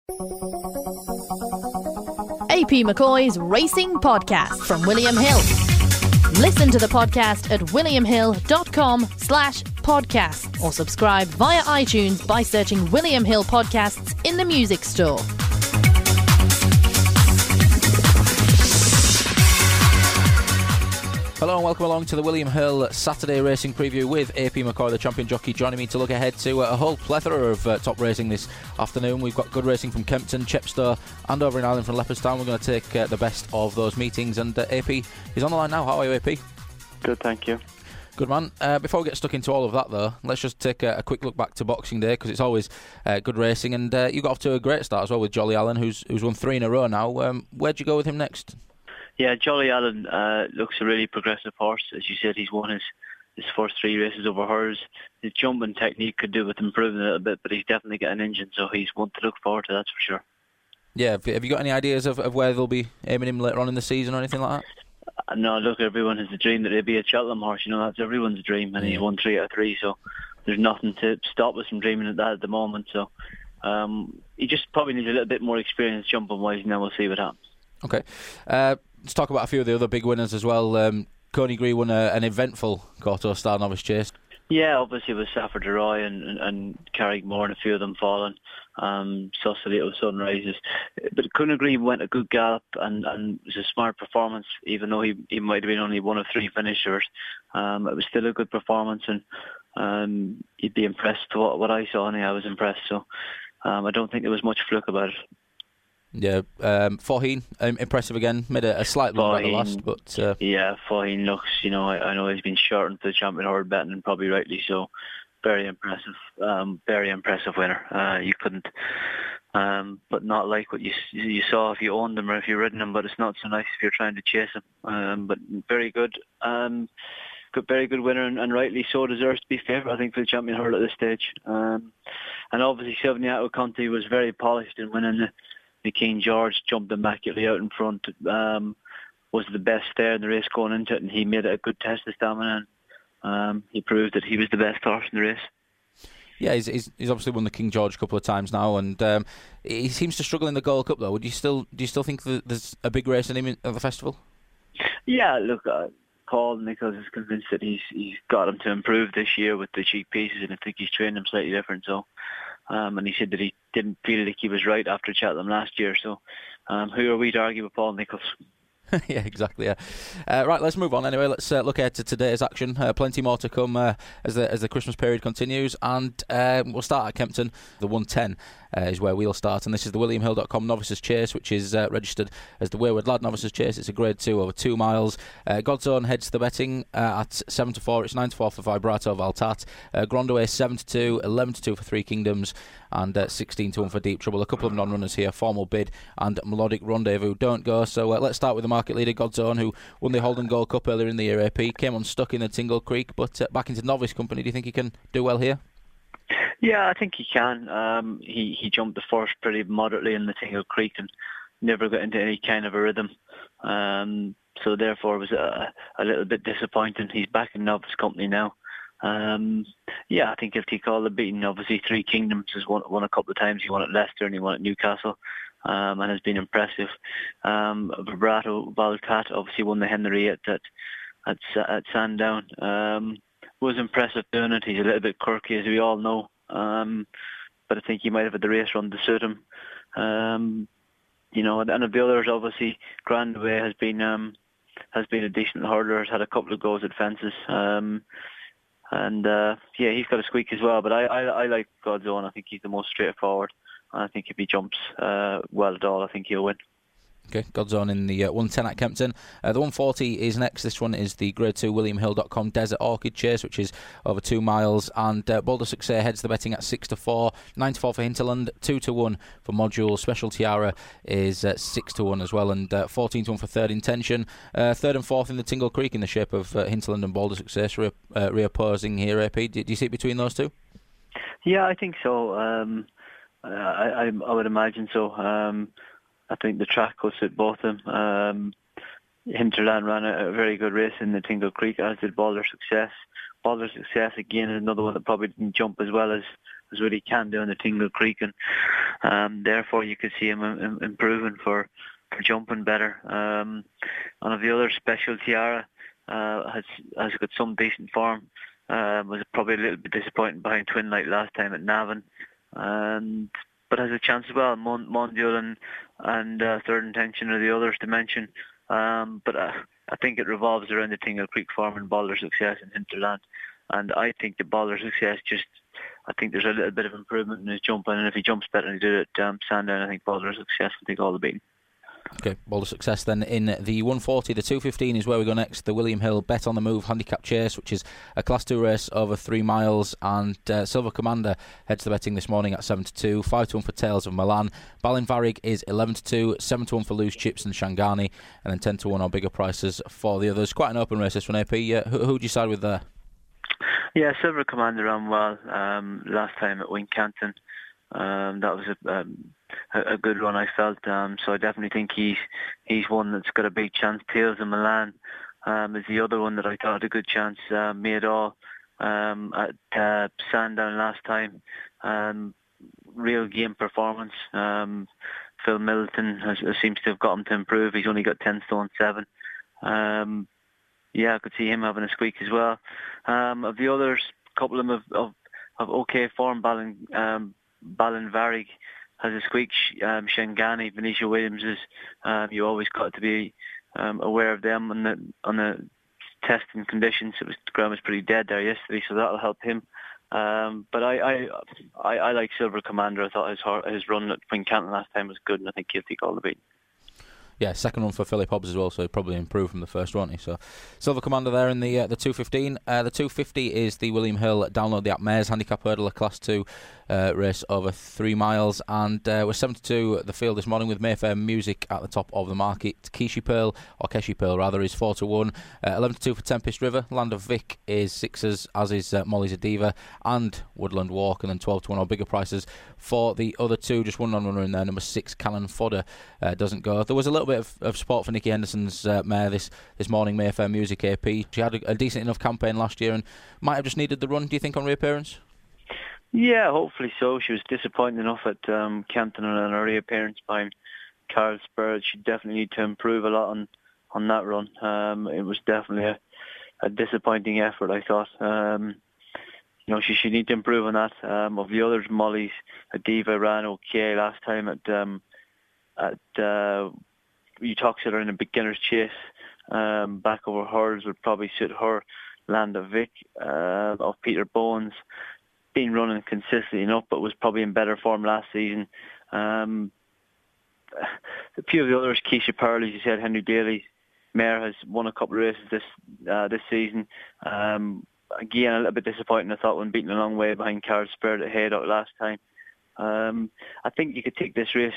AP McCoy's Racing Podcast from William Hill. Listen to the podcast at williamhill.com/podcast or subscribe via iTunes by searching William Hill Podcasts in the music store. Hello and welcome along to the William Hill Saturday Racing Preview with AP McCoy, the champion jockey, joining me to look ahead to a whole plethora of top racing this afternoon. We've got good racing from Kempton, Chepstow and over in Ireland from Leopardstown. We're going to take the best of those meetings, and AP is on the line now. How are you, AP? Good, thank you. Good man. Before we get stuck into all of that though, let's just take a quick look back to Boxing Day, because it's always good racing, and you got off to a great start as well with Jolly Allen, who's won 3 in a row now. Where'd you go with him next? Yeah, Jolly Allen looks a really progressive horse. As you said, he's won his first 3 races over hers. His jumping technique could do with improving a little bit, but he's definitely got an engine, so he's one to look forward to, that's for sure. Yeah, have you got any ideas of where they'll be aiming him later on in the season or anything like that? No, look, everyone has a dream that he'll be a Cheltenham horse. You know, that's everyone's dream, and he's won 3 out of 3, so there's nothing to stop us from dreaming of that at the moment. So he just probably needs a little bit more experience jumping-wise, and then we'll see what happens. Okay. Let's talk about a few of the other big winners as well. Coney Gree won an eventful Kauto Star Novice Chase. Yeah, obviously with Safford Roy and Carrickmore and a few of them falling. Sausalito Sunrises. But Coney Gree went a good gallop and it was a smart performance, even though he might have been only one of 3 finishers. It was still a good performance, and you'd be impressed with what I saw, and I was impressed. So I don't think there was much fluke about it. Yeah, Faugheen, impressive again. Made a slight run at the last, but yeah, Faugheen looks. You know, I know he's been shortened for the champion horde betting, and probably rightly so. Very impressive winner. You couldn't, but not like what you saw if you owned him or if you've ridden him. But it's not so nice if you're trying to chase him. But very good. Very good winner, and rightly so deserves to be favourite, I think, for the champion hurdle at this stage. And obviously Silviniato Conti was very polished in winning the King George, jumped immaculately out in front, was the best there in the race going into it, and he made it a good test of stamina, and he proved that he was the best horse in the race. Yeah, he's obviously won the King George a couple of times now, and he seems to struggle in the Gold Cup though. Do you still think that there's a big race in him at the festival? Yeah, look, Paul Nicholls is convinced that he's got him to improve this year with the cheek pieces, and I think he's trained him slightly different. So, and he said that he didn't feel like he was right after Cheltenham last year. So, who are we to argue with Paul Nicholls? Yeah, exactly. Yeah. Right, let's move on anyway. Let's look ahead to today's action. Plenty more to come as the Christmas period continues, and we'll start at Kempton. The 110 is where we'll start, and this is the WilliamHill.com Novices Chase, which is registered as the Wayward Lad Novices Chase. It's a Grade 2 over 2 miles. God's Own heads the betting at 7-4. It's 9-4 for Vibrato Valtat. Grondaway 7-2, 11-2 for Three Kingdoms, and 16-1 for Deep Trouble. A couple of non-runners here, Formal Bid and Melodic Rendezvous don't go. So let's start with the market leader, God's Own, who won the Holden Gold Cup earlier in the year. AP came unstuck in the Tingle Creek, but back into novice company. Do you think he can do well here? Yeah, I think he can. He jumped the first pretty moderately in the Tingle Creek and never got into any kind of a rhythm. So therefore it was a little bit disappointing. He's back in novice company now. Yeah, I think if he called the beating, obviously Three Kingdoms has won a couple of times. He won at Leicester and he won at Newcastle, and has been impressive. Vibrato Valtat obviously won the Henry at Sandown. Was impressive doing it. He's a little bit quirky, as we all know, but I think he might have had the race run to suit him. You know, and of the others, obviously Grandway has been a decent hurdler. Has had a couple of goes at fences. And yeah, he's got a squeak as well. But I like God's Own. I think he's the most straightforward. And I think if he jumps well at all, I think he'll win. Okay, God's Own in the 110 at Kempton. The 140 is next. This one is the Grade 2 WilliamHill.com Desert Orchid Chase, which is over 2 miles. And Boulder Success heads the betting at 6-4, 9-4 for Hinterland, 2-1 for Module. Special Tiara is 6-1 as well, and 14-1 for Third Intention. Third and fourth in the Tingle Creek in the shape of Hinterland and Boulder Success reopposing here. AP, do you see it between those two? Yeah, I think so. I would imagine so. I think the track will suit both of them. Hinterland ran a very good race in the Tingle Creek, as did Boulder Success. Boulder Success, again, is another one that probably didn't jump as well as was what he can do in the Tingle Creek, and therefore you could see him improving for jumping better. And of the other, Special Tiara has got some decent form. Was probably a little bit disappointing behind Twin Light last time at Navan, but has a chance as well. Mondial and Third Intention are the others to mention. But I think it revolves around the Tingle Creek form and Boulder Success in Hinterland. And I think the Boulder Success I think there's a little bit of improvement in his jumping, and if he jumps better than he did at Sandown, I think Boulder Success will take all the beating. Okay, Boulder Success then in the 140. The 215 is where we go next. The William Hill Bet on the Move Handicap Chase, which is a Class 2 race over 3 miles. And Silver Commander heads the betting this morning at 7-2, 5-1 for Tales of Milan. Balin Varig is 11-2, 7-1 for Loose Chips and Shangani, and then 10-1 on bigger prices for the others. Quite an open race this one, AP. Who do you side with there? Yeah, Silver Commander ran well last time at Wincanton. That was a good run, I felt. So I definitely think he's one that's got a big chance. Tales of Milan is the other one that I thought had a good chance. Made all at Sandown last time. Real game performance. Phil Middleton seems to have got him to improve. He's only got 10 stone 7. Yeah, I could see him having a squeak as well. Of the others, a couple of them of okay form. Balin Varig has a squeak. Shangani, Venetia Williams is. You always got to be aware of them on the testing conditions. The ground was pretty dead there yesterday, so that'll help him. But I like Silver Commander. I thought his run at Wincanton last time was good, and I think he'll take all the beat. Yeah, second one for Philip Hobbs as well, so he probably improved from the first, won't he? So, Silver Commander there in the 215. The 250 is the William Hill Download the App Mares Handicap Hurdle, a Class 2 race over 3 miles. And we're 7-2 at the field this morning with Mayfair Music at the top of the market. Keshi Pearl rather, is 4-1. 11-2 for Tempest River. Land of Vic is 6s, as is Molly's Adiva and Woodland Walk, and then 12-1 or bigger prices for the other two. Just one non-runner in there. Number 6, Cannon Fodder, doesn't go. There was a little bit of support for Nicky Henderson's mare this morning, Mayfair Music AP. She had a decent enough campaign last year and might have just needed the run, do you think, on reappearance? Yeah, hopefully so. She was disappointing enough at Campton on her reappearance behind Carl Spurr. She definitely need to improve a lot on that run. It was definitely a disappointing effort, I thought. She should need to improve on that. Of the others, Molly's Adiva ran okay last time at you talked to her in a beginner's chase. Back over hers would probably suit her. Land of Vic of Peter Bowen's been running consistently enough, but was probably in better form last season. A few of the others, Keisha Pearl, as you said, Henry Daly's mare has won a couple of races this season. Again, a little bit disappointing, I thought, when beaten a long way behind Carl Spurr at Haydock last time. I think you could take this race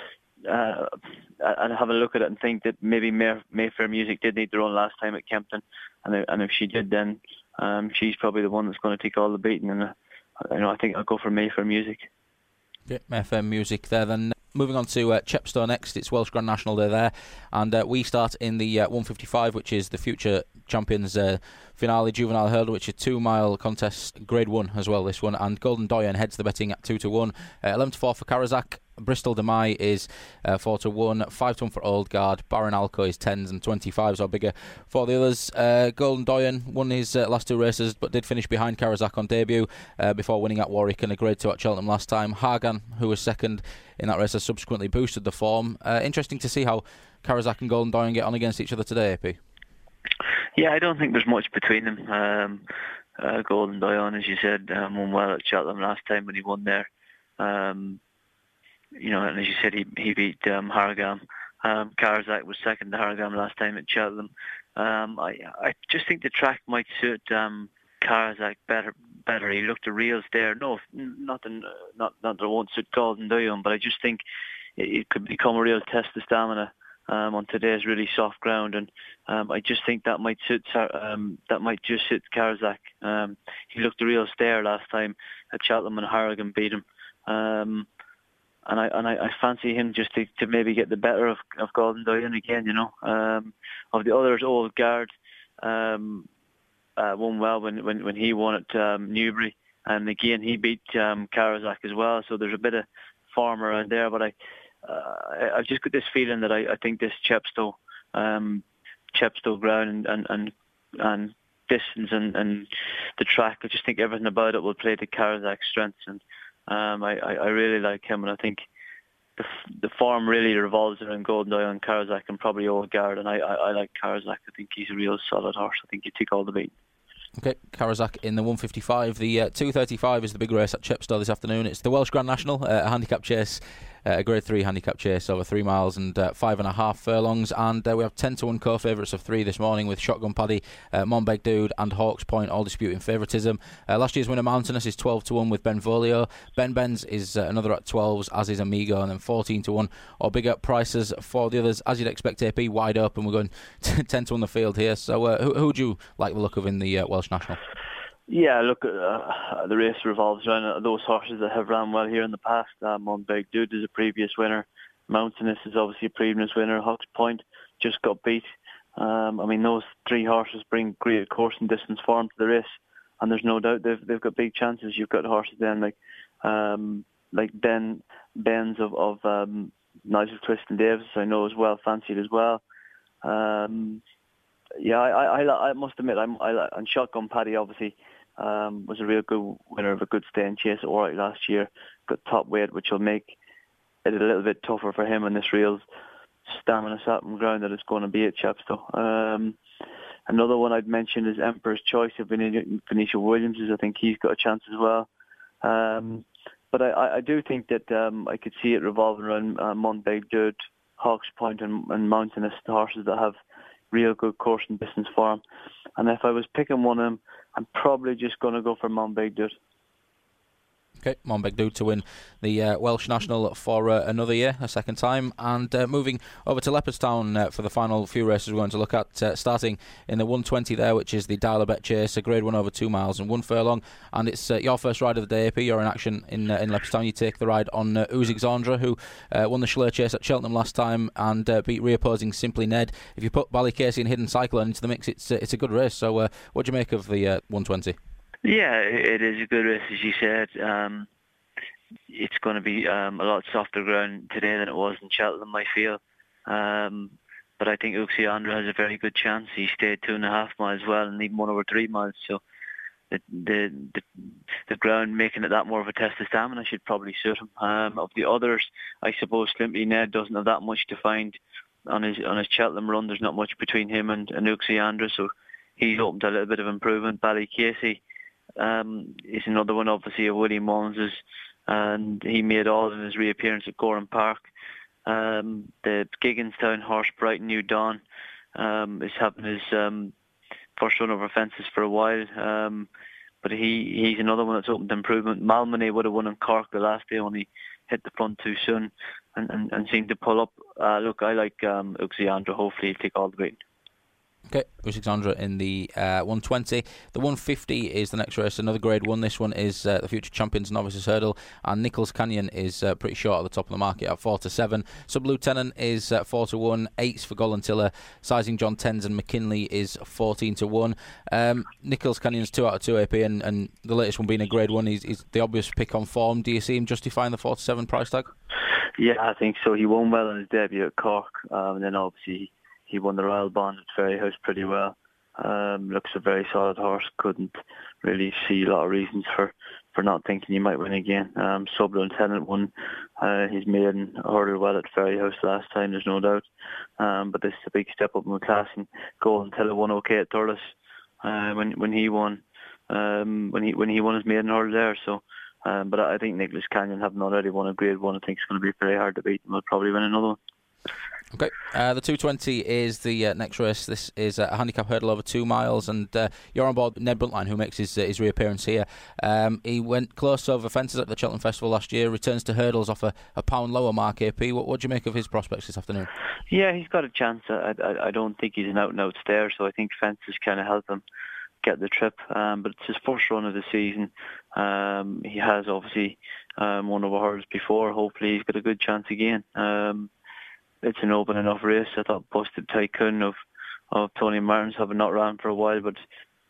and have a look at it and think that maybe Mayfair Music did need to run last time at Kempton, and if she did, then she's probably the one that's going to take all the beating. And I think I'll go for Mayfair Music. Yeah, Mayfair Music there then. Moving on to Chepstow next. It's Welsh Grand National Day there, and we start in the 155, which is the future champions finale juvenile hurdle, which is a 2 mile contest, grade 1 as well, this one. And Golden Doyen heads the betting at 2-1, 11-4 for Karazak. Bristol Demai is 4-1, 5-1 for Old Guard. Baron Alco is 10s and 25s or bigger for the others. Golden Doyen won his last 2 races, but did finish behind Karazak on debut before winning at Warwick and a grade 2 at Cheltenham last time. Hagan, who was second in that race, has subsequently boosted the form. Interesting to see how Karazak and Golden Doyen get on against each other today, AP. Yeah, I don't think there's much between them. Golden Doyen, as you said, won well at Cheltenham last time when he won there. And as you said, he beat Harrogam. Karazak was second to Harrogam last time at Cheltenham. I just think the track might suit Karazak better. He looked a real stare. No, not that it won't suit Golden Doyen, but I just think it could become a real test of stamina on today's really soft ground, and I just think that might suit Karazak. He looked a real stare last time at Cheltenham, and Harrogam beat him. And I fancy him just to maybe get the better of Golden Doyen again, Of the others, Old Guard won well when he won at Newbury. and again he beat Karazak as well. So there's a bit of form around there. But I've just got this feeling that I think this Chepstow ground and distance and the track, I just think everything about it will play to Karazak's strengths, and I really like him, and I think the form really revolves around Golden Dial and Karazak and probably Old Guard, and I like Karazak. I think he's a real solid horse. I think he take all the beat. Okay, Karazak in the 155. The 235 is the big race at Chepstow this afternoon. It's the Welsh Grand National, a handicap chase, a Grade 3 handicap chase over 3 miles and 5.5 furlongs. And we have 10-1 co-favourites of 3 this morning with Shotgun Paddy, Monbeg Dude and Hawks Point all disputing favouritism. Last year's winner Mountainous is 12-1 with Benvolio. Benz is another at 12s, as is Amigo, and then 14-1 or bigger prices for the others. As you'd expect, AP wide open. We're going 10-1 the field here. So who would you like the look of in the Welsh National? Yeah, look, the race revolves around those horses that have ran well here in the past. Monbeg Dude is a previous winner. Mountainous is obviously a previous winner. Hawks Point just got beat. Those 3 horses bring great course and distance form to the race, and there's no doubt they've got big chances. You've got horses then like Ben's of Nigel Twist and Davis, I know is well fancied as well. I must admit, and Shotgun Paddy obviously was a real good winner of a good staying chase at Warwick last year. Got top weight, which will make it a little bit tougher for him in this real stamina sapping ground that it's going to be at Chepstow. Another one I'd mention is Emperor's Choice of Venetia Williams. I think he's got a chance as well. But I do think that I could see it revolving around Monbeg Dude, Hawks Point and Mountainous, the horses that have real good course and distance form. And if I was picking one of them, I'm probably just going to go for Monbeg Dude. Okay, Monbeg Dude to win the Welsh National for another year, a second time. And moving over to Leopardstown for the final few races we're going to look at, starting in the 120 there, which is the Dial-A-Bet Chase, a Grade 1 over 2 miles and 1 furlong. And it's your first ride of the day, AP. You're in action in Leopardstown. You take the ride on Uzixandra, who won the Schleer Chase at Cheltenham last time and beat reopposing Simply Ned. If you put Ballycasey and Hidden Cyclone into the mix, it's a good race. So what do you make of the 120? Yeah, it is a good race, as you said. It's going to be a lot softer ground today than it was in Cheltenham, I feel. But I think Uzixandra has a very good chance. He stayed 2.5 miles well and even 1 over 3 miles. So the ground making it that more of a test of stamina should probably suit him. Of the others, I suppose Simply Ned doesn't have that much to find on his Cheltenham run. There's not much between him and Uzixandra, so he's open to a little bit of improvement. Ballycasey is another one, obviously, of Willie Mullins's, and he made all in his reappearance at Goran Park. The Gigginstown horse, Brighton New Dawn, is having his first run over fences for a while, but he's another one that's open to improvement. Malmoney would have won in Cork the last day when he hit the front too soon and seemed to pull up. Look, I like Uzixandra. Hopefully he'll take all the weight. Okay, Uzixandra in the 120. The 150 is the next race, another Grade 1. This one is the Future Champions Novices Hurdle, and Nichols Canyon is pretty short at the top of the market at 4-7. Sub Lieutenant is 4-1. 8s for Gollantilla. Sizing John Tens and McKinley is 14-1. Nichols Canyon's 2 out of 2 AP, and the latest one being a Grade 1. He's the obvious pick on form. Do you see him justifying the 4-7 price tag? Yeah, I think so. He won well in his debut at Cork, and then obviously he won the Royal Bond at Ferryhouse pretty well. Looks a very solid horse. Couldn't really see a lot of reasons for not thinking he might win again. Sub Lieutenant won his maiden hurdle well at Ferryhouse last time, there's no doubt. But this is a big step up in the class, and Gollantilla won okay at Thurles when he won his maiden hurdle there. So, but I think Nicholas Canyon, having already won a Grade 1, I think it's going to be very hard to beat, and will probably win another one. Okay, the 220 is the next race. This is a handicap hurdle over 2 miles, and you're on board Ned Buntline, who makes his reappearance here. He went close over fences at the Cheltenham Festival last year, returns to hurdles off a pound lower mark, AP. What do you make of his prospects this afternoon? Yeah, he's got a chance. I don't think he's an out-and-out stayer, so I think fences kind of help him get the trip. But it's his first run of the season. He has obviously won over hurdles before. Hopefully he's got a good chance again. It's an open enough race. I thought Busted Tycoon of Tony Martin's having not ran for a while, but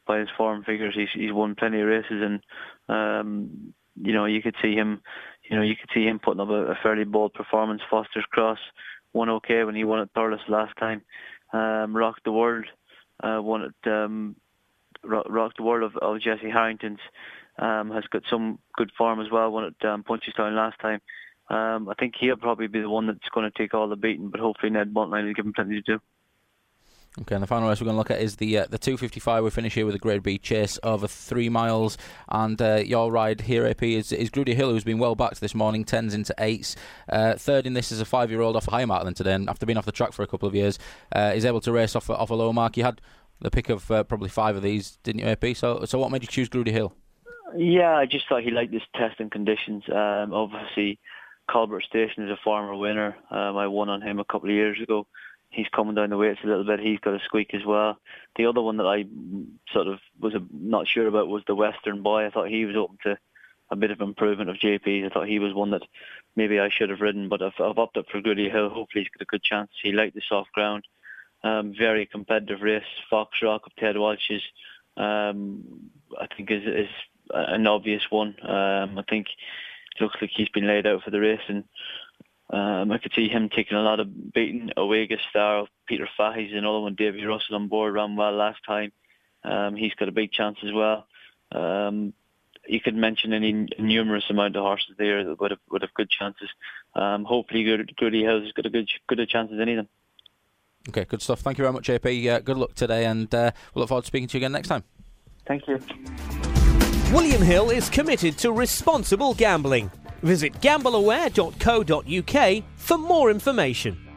by his form figures. He's won plenty of races, and you could see him putting up a fairly bold performance. Foster's Cross won okay when he won at Thurles last time. Rock the World won at Rock the World of Jesse Harrington's. Has got some good form as well. Won at Punchestown last time. I think he'll probably be the one that's going to take all the beating, but hopefully Ned Buntline will give him plenty to do. Okay, and the final race we're going to look at is the 255. We finish here with a Grade B chase over 3 miles, and your ride here, AP, is Grudy Hill, who's been well backed this morning, 10s into 8s. Third in this is a 5-year-old off a high mark then today, and after being off the track for a couple of years, is able to race off a low mark. You had the pick of probably 5 of these, didn't you, AP? So what made you choose Grudy Hill? Yeah, I just thought he liked this testing conditions. Obviously, Colbert Station is a former winner. I won on him a couple of years ago. He's coming down the weights a little bit. He's got a squeak as well. The other one that I sort of was not sure about was the Western Boy. I thought he was open to a bit of improvement of JP's. I thought he was one that maybe I should have ridden, but I've opted up for Grudy Hill. Hopefully he's got a good chance. He liked the soft ground. Very competitive race. Fox Rock of Ted Walsh's, I think is an obvious one. I think it looks like he's been laid out for the race, and I could see him taking a lot of beating. Awega Star, Peter Fahey's another one. Davy Russell on board, ran well last time. He's got a big chance as well. You could mention any numerous amount of horses there that would have good chances. Hopefully Grudy Hill's got a good a chance as any of them. Okay, good stuff. Thank you very much, AP. Good luck today, and we'll look forward to speaking to you again next time. Thank you. William Hill is committed to responsible gambling. Visit gambleaware.co.uk for more information.